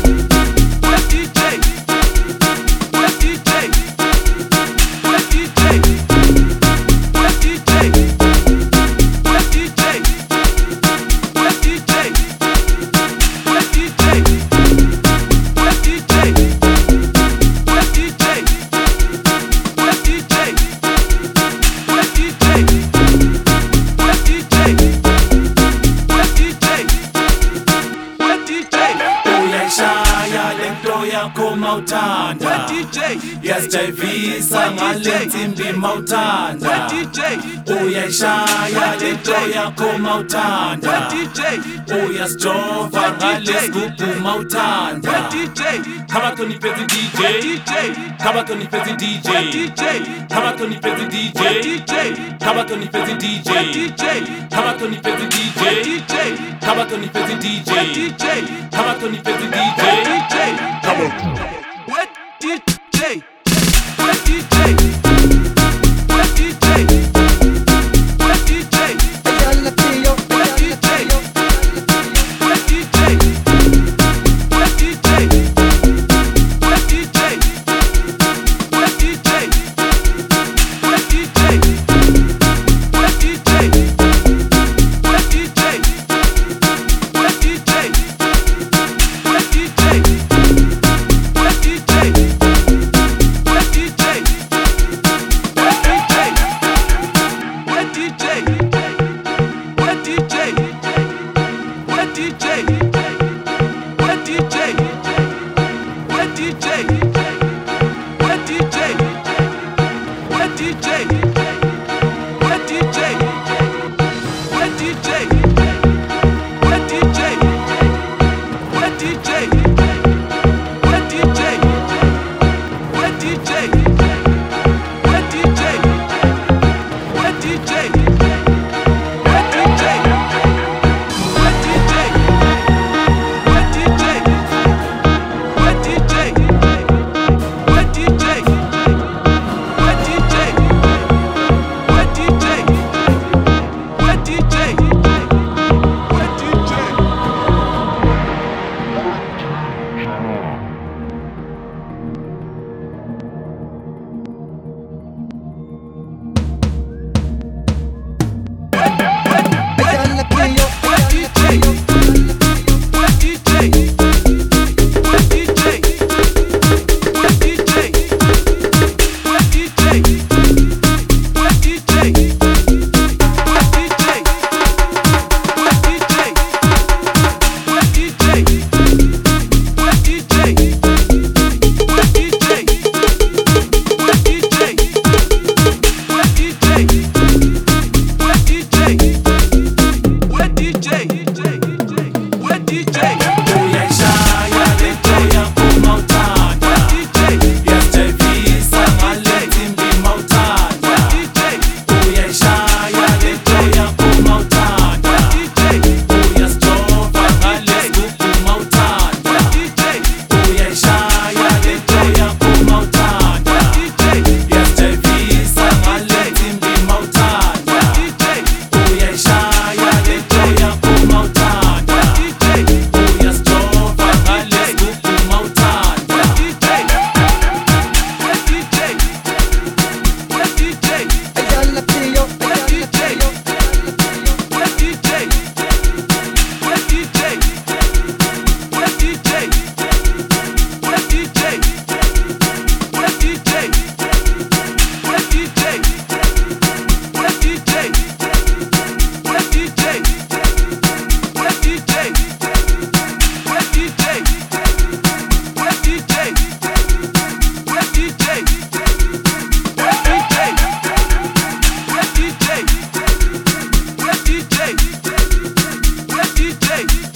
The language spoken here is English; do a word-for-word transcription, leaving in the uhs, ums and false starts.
Mawuthanda yazijayivisa ngale nsimbi mawuthanda uyayishaya lento yakho mawuthanda uyasijova ngale sigubhu mawuthanda Kabakhona iphethe D J Kabakhona iphethe D J Kabakhona iphethe D J Kabakhona iphethe D J Kabakhona iphethe D J Kabakhona iphethe D J Kabakhona iphethe D J What D J? What D J? What D J? What D J? What D J? What D J? What D J? What D J? What D J? What D J? What D J? What D J? What D J? What D J? DJ